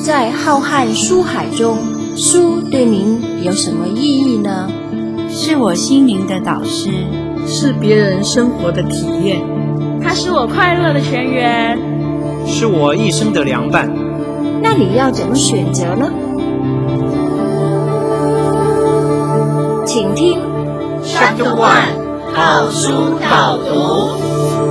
在浩瀚书海中，书对您有什么意义呢？ 是我心灵的导师， 是别人生活的体验， 它是我快乐的泉源， 是我一生的良伴。 那你要怎么选择呢？请听 Chapter 1好书导读。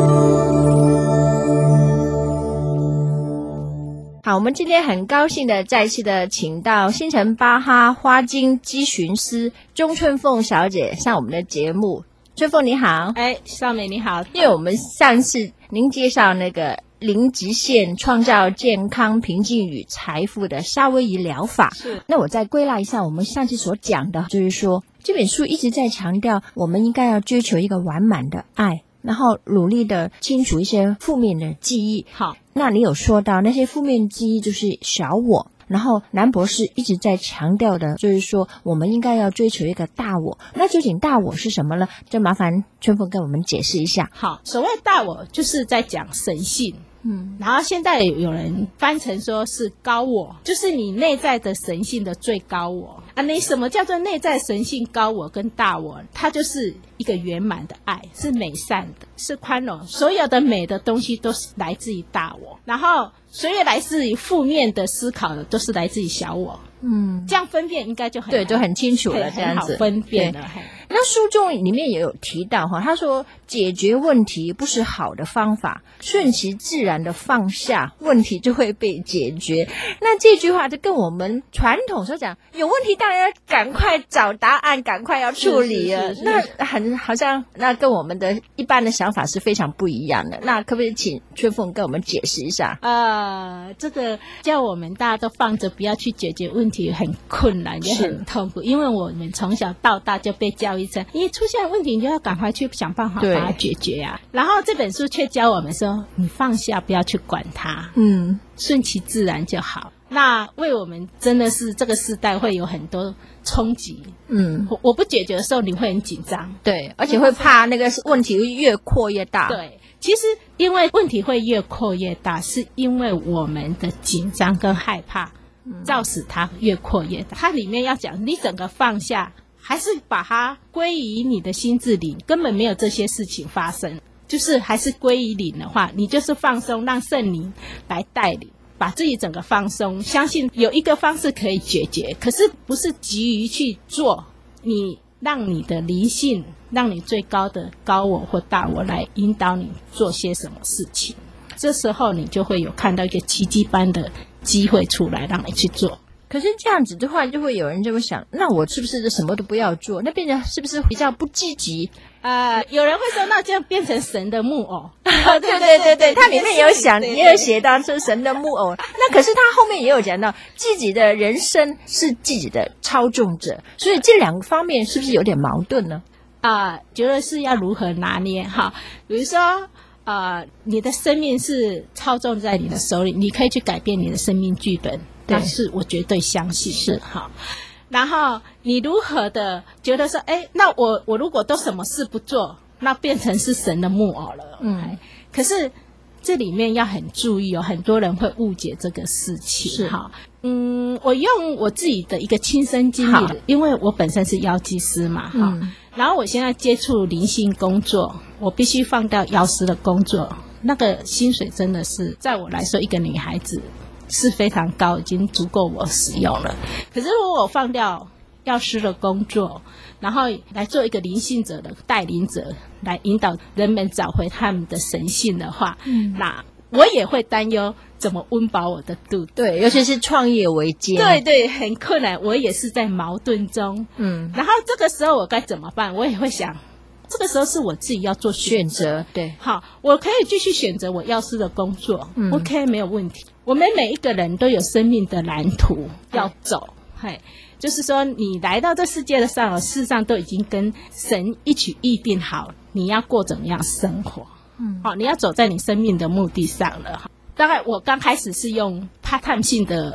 好，我们今天很高兴的再次的请到星辰巴哈花精咨询师钟春凤小姐上我们的节目。春凤你好。 少美你好。 因为我们上次您介绍那个零极限创造健康平静与财富的夏威夷疗法， 是。 那我再归纳一下我们上次所讲的，就是说这本书一直在强调我们应该要追求一个完满的爱，然后努力的清除一些负面的记忆。 好， 那你有说到那些负面记忆就是小我，然后南博士一直在强调的就是说我们应该要追求一个大我。那究竟大我是什么呢？就麻烦春凤跟我们解释一下。 好，所谓大我就是在讲神性，然后现在有人翻成说是高我，就是你内在的神性的最高我啊。你什么叫做内在神性高我跟大我？它就是一个圆满的爱，是美善的，是宽容，所有的美的东西都是来自于大我，然后所有来自于负面的思考的都是来自于小我。这样分辨应该就很对，就很清楚了，这样子很好分辨了。 那书中里面也有提到他说解决问题不是好的方法，顺其自然的放下，问题就会被解决。那这句话就跟我们传统所讲，有问题当然要赶快找答案，赶快要处理了。那好像那跟我们的一般的想法是非常不一样的。那可不可以请春凤跟我们解释一下？ 这个叫我们大家都放着不要去解决问题，很困难也很痛苦，因为我们从小到大就被教育成你出现问题你就要赶快去想办法把它解决啊。然后这本书却教我们说你放下，不要去管它，顺其自然就好。那为我们真的是这个时代会有很多冲击，我不解决的时候你会很紧张， 对，而且会怕那个问题越扩越大。 对，其实因为问题会越扩越大，是因为我们的紧张跟害怕造使它越扩越大。它里面要讲你整个放下，还是把它归于你的心智里，根本没有这些事情发生，就是还是归于零的话，你就是放松，让圣灵来带领，把自己整个放松，相信有一个方式可以解决，可是不是急于去做，你让你的灵性，让你最高的高我或大我来引导你做些什么事情，这时候你就会有看到一个奇迹般的机会出来让你去做。 可是这样子的话，就会有人就会想，那我是不是什么都不要做？那变成是不是比较不积极？ 有人会说，那这样变成神的木偶。 对，它里面也有想，也有写到是神的木偶。那可是他后面也有讲到，自己的人生是自己的操纵者，所以这两个方面是不是有点矛盾呢？ 觉得是要如何拿捏哈？比如说，你的生命是操纵在你的手里，你可以去改变你的生命剧本。但是我绝对相信是好。然后你如何的觉得说，那我如果都什么事不做，那变成是神的木偶了。可是这里面要很注意，有很多人会误解这个事情。 是哈，我用我自己的一个亲身经历，因为我本身是药剂师嘛，然后我现在接触灵性工作，我必须放掉药师的工作，那个薪水真的是在我来说，一个女孩子是非常高，已经足够我使用了。可是如果我放掉药师的工作，然后来做一个灵性者的带领者，来引导人们找回他们的神性的话，那我也会担忧怎么温饱我的肚子。 对，尤其是创业维艰， 对，很困难，我也是在矛盾中。然后这个时候我该怎么办？我也会想，这个时候是我自己要做选择。 对， 好，我可以继续选择我药师的工作，OK， 没有问题。我们每一个人都有生命的蓝图要走，就是说你来到这世界的上，事实上都已经跟神一起预定好你要过怎么样生活。你要走在你生命的目的上了。大概我刚开始是用part time性的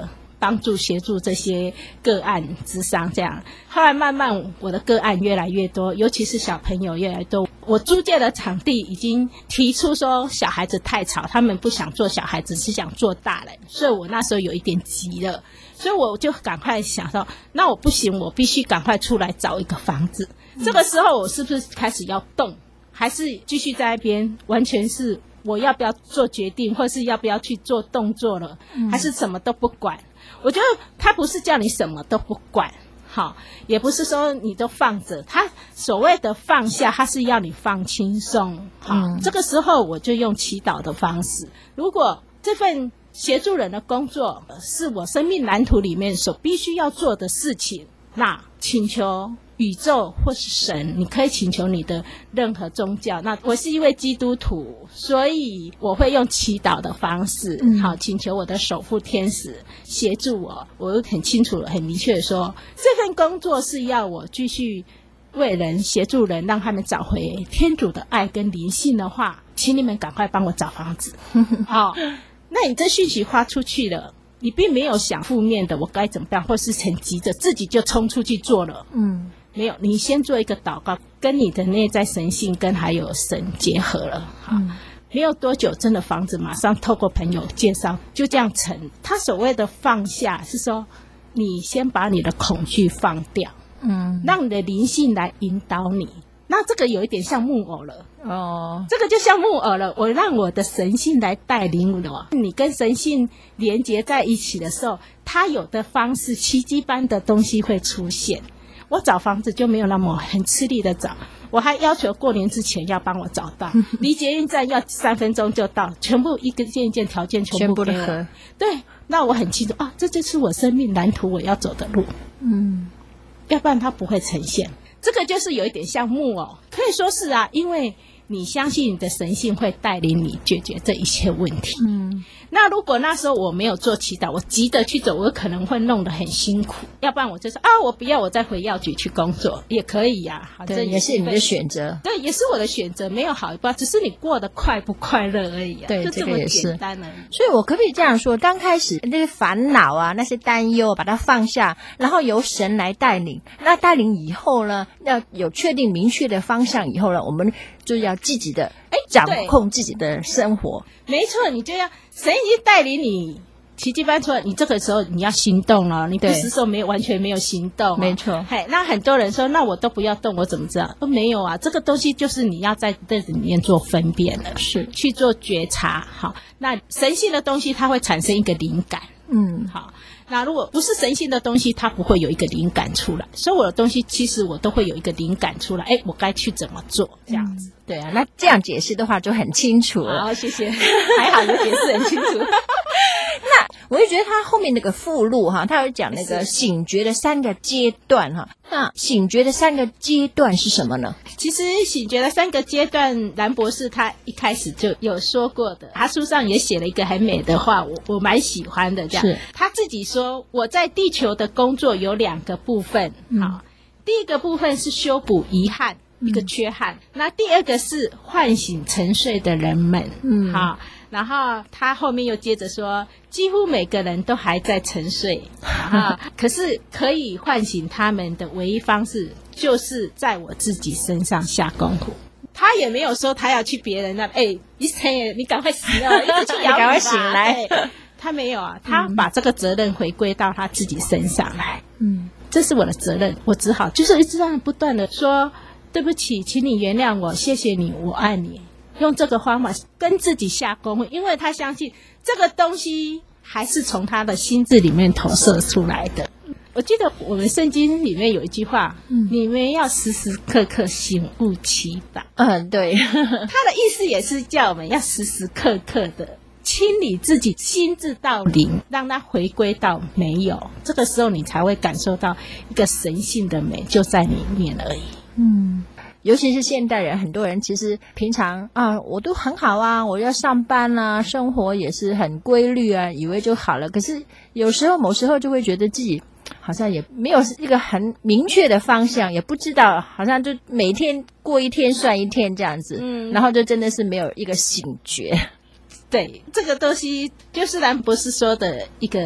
帮助协助这些个案咨商这样。后来慢慢我的个案越来越多，尤其是小朋友越来越多。我租借的场地已经提出说小孩子太吵，他们不想做小孩子，是想做大人，所以我那时候有一点急了，所以我就赶快想到，那我不行，我必须赶快出来找一个房子。这个时候我是不是开始要动，还是继续在那边完全是我要不要做决定，或是要不要去做动作了，还是什么都不管？我觉得他不是叫你什么都不管，好，也不是说你都放着，他所谓的放下，他是要你放轻松。好，这个时候我就用祈祷的方式。如果这份协助人的工作是我生命蓝图里面所必须要做的事情，那请求宇宙或是神，你可以请求你的任何宗教。那我是一位基督徒，所以我会用祈祷的方式，好，请求我的守护天使协助我。我又很清楚很明确的说，这份工作是要我继续为人协助人，让他们找回天主的爱跟灵性的话，请你们赶快帮我找房子。好，那你这讯息发出去了，你并没有想负面的我该怎么办，或是很急着自己就冲出去做了。没有，你先做一个祷告，跟你的内在神性跟还有神结合了。好，没有多久，真的房子马上透过朋友介绍就这样成。他所谓的放下是说，你先把你的恐惧放掉，让你的灵性来引导你。那这个有一点像木偶了哦，这个就像木偶了。我让我的神性来带领我，你跟神性连结在一起的时候，它有的方式奇迹般的东西会出现。我找房子就没有那么很吃力的找，我还要求过年之前要帮我找到，离捷运站要3分钟就到，全部一件一件条件全部的合。对，那我很清楚啊，这就是我生命蓝图我要走的路。要不然它不会呈现。这个就是有一点像木偶，可以说是啊，因为你相信你的神性会带领你解决这一切问题。那如果那时候我没有做祈祷，我急着去走，我可能会弄得很辛苦。要不然我就说啊，我不要，我再回药局去工作也可以呀。 对，也是你的选择。 对，也是我的选择，没有好与不好，只是你过得快不快乐而已啊。 对， 就这么简单而已。 所以我可不可以这样说，刚开始那些烦恼啊，那些担忧，把它放下，然后由神来带领。那带领以后呢，要有确定明确的方向以后呢，我们就要积极的掌控自己的生活。 没错，你就要神已经带领你奇迹般出来，你这个时候你要行动了，你不是说完全没有行动。 没错。 那很多人说，那我都不要动，我怎么知道？没有啊，这个东西就是你要在这里面做分辨了，是去做觉察。好，那神性的东西它会产生一个灵感。好，那如果不是神性的东西，它不会有一个灵感出来。所以我的东西其实我都会有一个灵感出来，我该去怎么做这样子。 对啊，那这样解释的话就很清楚了。 好，谢谢，还好有解释很清楚。 那我就觉得他后面那个附录哈，他有讲那个醒觉的3个阶段哈。那醒觉的3个阶段是什么呢？ 其实醒觉的3个阶段，蓝博士他一开始就有说过的，他书上也写了一个很美的话，我蛮喜欢的。这样，他自己说，我在地球的工作有2个部分。好，第一个部分是修补遗憾，一个缺憾。那第二个是唤醒沉睡的人们。好。然后他后面又接着说，几乎每个人都还在沉睡，可是可以唤醒他们的唯一方式，就是在我自己身上下功夫。他也没有说他要去别人那，你赶快醒了，一直去摇， 你赶快醒来。 他没有啊，他把这个责任回归到他自己身上来。这是我的责任，我只好就是一直这样不断的说，对不起，请你原谅我，谢谢你，我爱你。用这个方法跟自己下功夫，因为他相信这个东西还是从他的心智里面投射出来的。我记得我们圣经里面有一句话，你们要时时刻刻醒悟祈祷。 对， 他的意思也是叫我们要时时刻刻的清理自己心智到零，让它回归到没有。这个时候你才会感受到一个神性的美就在里面而已。 尤其是现代人，很多人其实平常啊，我都很好啊，我要上班啊，生活也是很规律啊，以为就好了。可是有时候某时候就会觉得自己好像也没有一个很明确的方向，也不知道，好像就每天过一天算一天这样子。然后就真的是没有一个醒觉。 对，这个东西就是蓝博士说的一个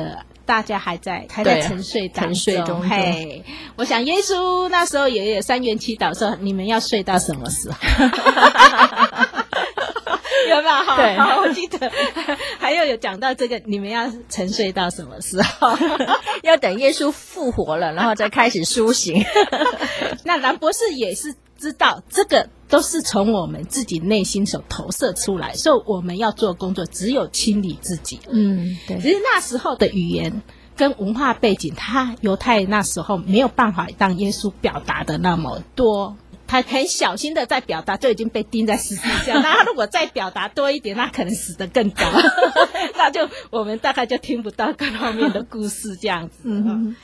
大家还在沉睡当中。 沉睡中嘿，我想耶稣那时候也有3元祈祷说，你们要睡到什么时候？有没有？ 对， 好，我记得还有讲到这个，你们要沉睡到什么时候？ 要等耶稣复活了，然后再开始苏醒。 那蓝博士也是知道这个都是从我们自己内心所投射出来，所以我们要做工作只有清理自己。 对。 只是那时候的语言跟文化背景，犹太那时候没有办法让耶稣表达的那么多。他很小心的在表达，就已经被钉在十字架。那他如果再表达多一点，那可能死得更早。那就我们大概就听不到更后面的故事这样子。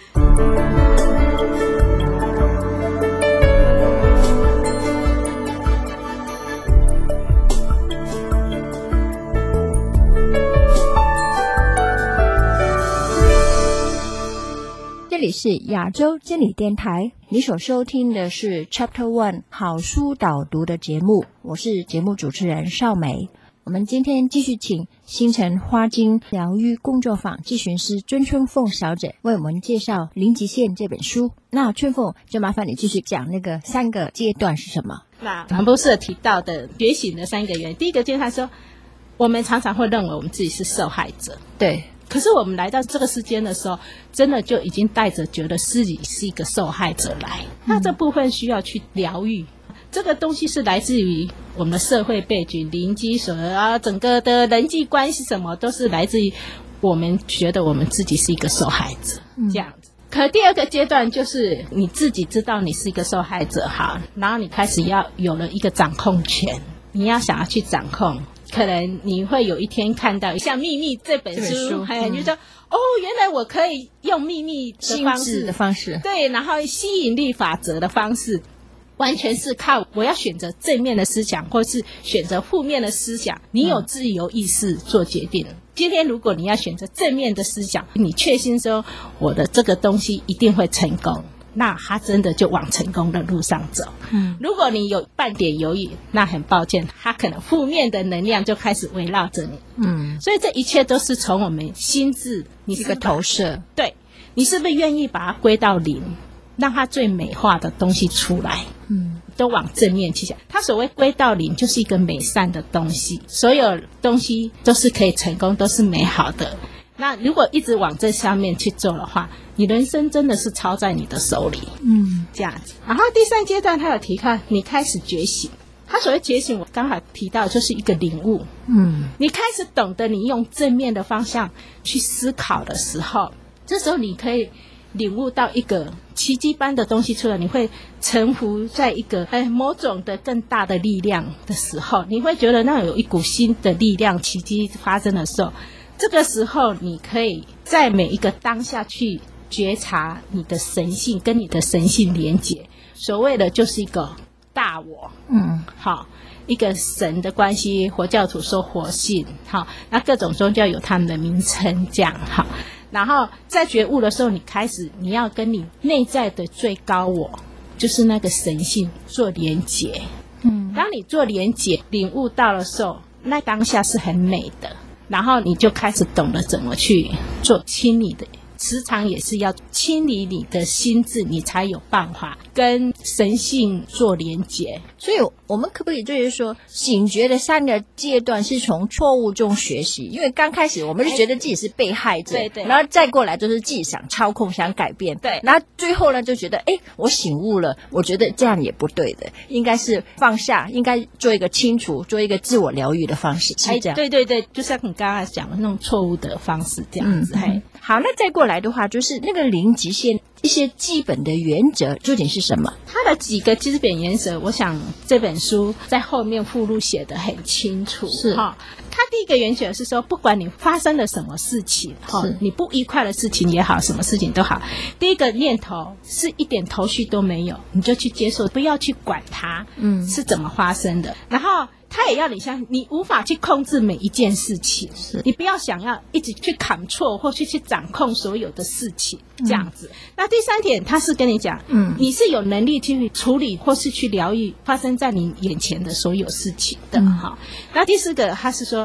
这里是亚洲真理电台，你所收听的是 Chapter One 好书导读的节目，我是节目主持人邵梅。我们今天继续请新城花精疗愈工作坊咨询师尊春凤小姐为我们介绍《零极限》这本书。那春凤就麻烦你继续讲那个3个阶段是什么？ 那蓝博士提到的觉醒的3个原因，第一个阶段说，我们常常会认为我们自己是受害者， 对。 可是我们来到这个世间的时候，真的就已经带着觉得自己是一个受害者来。那这部分需要去疗愈。这个东西是来自于我们的社会背景、邻居所整个的人际关系什么，都是来自于我们觉得我们自己是一个受害者，这样子。可第2个阶段就是你自己知道你是一个受害者，好，然后你开始要有了一个掌控权，你要想要去掌控。可能你会有一天看到像《秘密》这本书，你就说原来我可以用秘密的方式，对，然后吸引力法则的方式，完全是靠我要选择正面的思想或是选择负面的思想，你有自由意识做决定。今天如果你要选择正面的思想，你确信说我的这个东西一定会成功，那他真的就往成功的路上走。如果你有半点犹豫，那很抱歉，他可能负面的能量就开始围绕着你。所以这一切都是从我们心智，你是一个投射， 对，你是不是愿意把它归到0，让它最美化的东西出来？都往正面去想。它所谓归到0，就是一个美善的东西，所有东西都是可以成功，都是美好的。那如果一直往这上面去做的话，你人生真的是操在你的手里。这样子。然后第3阶段他有提到你开始觉醒。他所谓觉醒，我刚好提到就是一个领悟。你开始懂得你用正面的方向去思考的时候，这时候你可以领悟到一个奇迹般的东西出来，你会臣服在一个某种的更大的力量的时候，你会觉得那有一股新的力量，奇迹发生的时候，这个时候你可以在每一个当下去觉察你的神性，跟你的神性连结。所谓的就是一个大我，好，一个神的关系，佛教徒说活性，好，那各种宗教有他们的名称，这样好。然后在觉悟的时候，你要跟你内在的最高我，就是那个神性做连结。当你做连结，领悟到的时候，那当下是很美的。然后你就开始懂得怎么去做清理的，时常也是要清理你的心智，你才有办法跟神性做连结。 所以我们可不可以就是说，醒觉的3个阶段是从错误中学习？因为刚开始我们是觉得自己是被害者， 对， 然后再过来就是自己想操控、想改变，对，然后最后呢就觉得，我醒悟了，我觉得这样也不对的，应该是放下，应该做一个清除，做一个自我疗愈的方式，是这样。 对，就像你刚才讲的那种错误的方式这样子。 好，那再过来的话，就是那个0极限一些基本的原则究竟是什么？ 它的几个基本原则，我想这本书在后面附录写得很清楚。是哈，它第一个原则是说，不管你发生了什么事情，你不愉快的事情也好，什么事情都好，第一个念头是一点头绪都没有，你就去接受，不要去管它，是怎么发生的。然后他也要你相信，你无法去控制每一件事情，你不要想要一直去control或去掌控所有的事情，这样子。那第3点，他是跟你讲，你是有能力去处理或是去疗愈发生在你眼前的所有事情的。那第4个，他是说，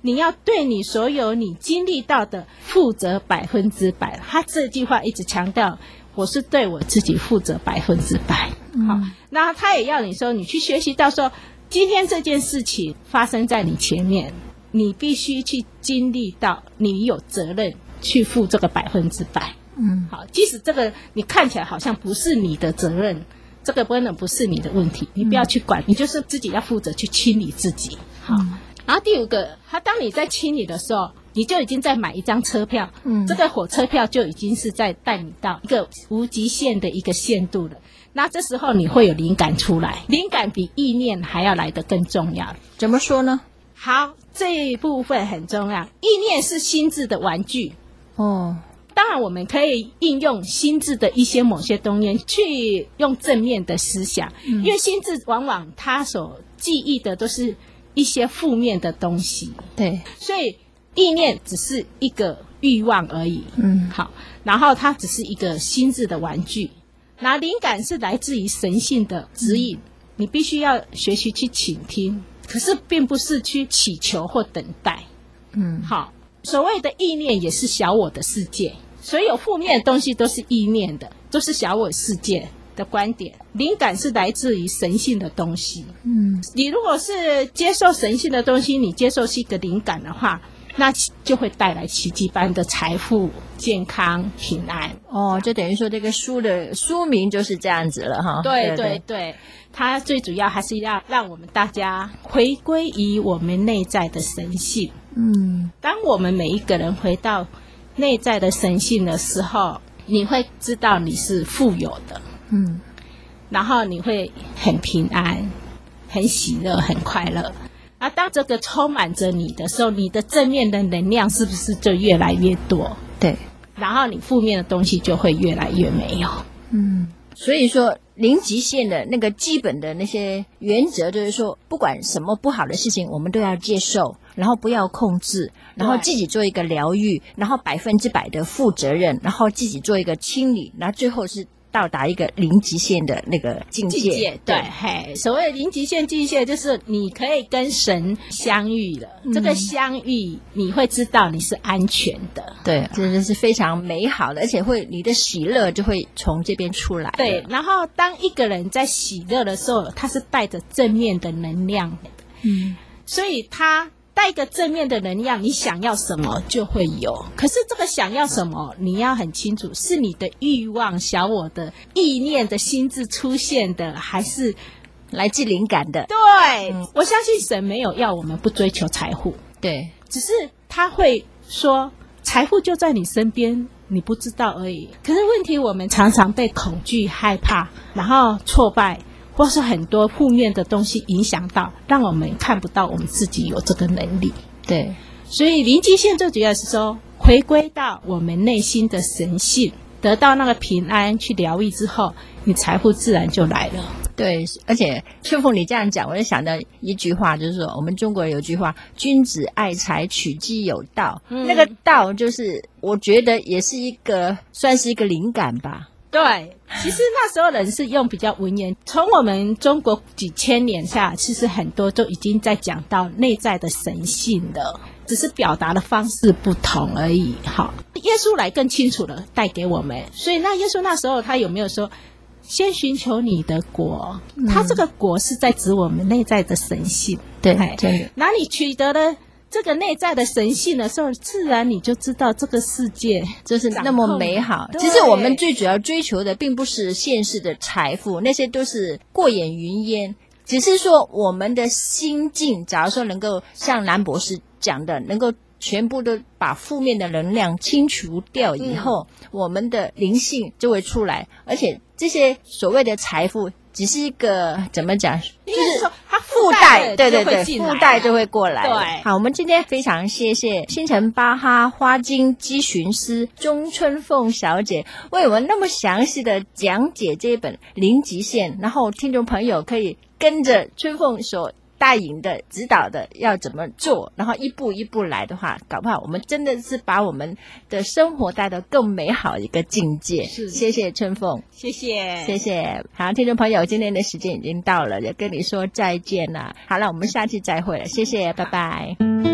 你要对你所有你经历到的负责100%。他这句话一直强调，我是对我自己负责100%。好，那他也要你说，你去学习到说，今天这件事情发生在你前面，你必须去经历到，你有责任去负这个100%。好，即使这个你看起来好像不是你的责任，这个不是你的问题，你不要去管，你就是自己要负责去清理自己。好。然后第五个，当你在清理的时候，你就已经在买一张车票，这个火车票就已经是在带你到一个无极限的一个限度了。那这时候你会有灵感出来，灵感比意念还要来得更重要。 怎么说呢？ 好，这一部分很重要。意念是心智的玩具哦。当然我们可以应用心智的一些某些东西去用正面的思想，因为心智往往它所记忆的都是一些负面的东西，对，所以意念只是一个欲望而已。好，然后它只是一个心智的玩具。那灵感是来自于神性的指引，你必须要学习去倾听，可是并不是去祈求或等待。好，所谓的意念也是小我的世界，所有负面的东西都是意念的，都是小我世界的观点。灵感是来自于神性的东西。你如果是接受神性的东西，你接受是一个灵感的话，那就会带来奇迹般的财富、健康、平安。 哦，就等于说这个书的书名就是这样子了哈。 对，它最主要还是要让我们大家回归于我们内在的神性。当我们每一个人回到内在的神性的时候，你会知道你是富有的。然后你会很平安、很喜乐、很快乐。当这个充满着你的时候，你的正面的能量是不是就越来越多？对，然后你负面的东西就会越来越没有。 所以说零极限的那个基本的那些原则，就是说不管什么不好的事情我们都要接受，然后不要控制，然后自己做一个疗愈，然后100%的负责任，然后自己做一个清理，然后最后是到达一个零极限的那个境界。 对，所谓的零极限境界，就是你可以跟神相遇了。这个相遇，你会知道你是安全的。 对，这是非常美好的，而且你的喜乐就会从这边出来。 对，然后当一个人在喜乐的时候，他是带着正面的能量的。所以他带一个正面的能量，你想要什么就会有。可是这个想要什么，你要很清楚，是你的欲望、小我的意念的心智出现的，还是来自灵感的？ 对，我相信神没有要我们不追求财富，对，只是他会说财富就在你身边，你不知道而已。可是问题，我们常常被恐惧、害怕，然后挫败，或是很多负面的东西影响到，让我们看不到我们自己有这个能力。对，所以零极限最主要是说回归到我们内心的神性，得到那个平安，去疗愈之后，你财富自然就来了。 对，而且春凤你这样讲，我就想到一句话，就是说我们中国有句话，君子爱财，取之有道。那个道就是我觉得也是一个算是一个灵感吧。 对，其实那时候人是用比较文言，从我们中国几千年下，其实很多都已经在讲到内在的神性了，只是表达的方式不同而已。好，耶稣来更清楚的带给我们，所以那耶稣那时候他有没有说先寻求你的国？他这个国是在指我们内在的神性。对，真的。那你取得了这个内在的神性的时候，自然你就知道这个世界就是那么美好。其实我们最主要追求的并不是现实的财富，那些都是过眼云烟，只是说我们的心境，假如说能够像蓝博士讲的，能够全部都把负面的能量清除掉以后，我们的灵性就会出来。而且这些所谓的财富只是一个怎么讲，就是说它附带， 对，附带就会过来。 对， 好，我们今天非常谢谢星辰巴哈花精咨询师钟春凤小姐为我们那么详细的讲解这本零极限，然后听众朋友可以跟着春凤所带引的指导的要怎么做，然后一步一步来的话，搞不好我们真的是把我们的生活带到更美好的一个境界。谢谢春凤， 谢谢。 好，听众朋友，今天的时间已经到了，要跟你说再见了。好了，我们下期再会了，谢谢，拜拜。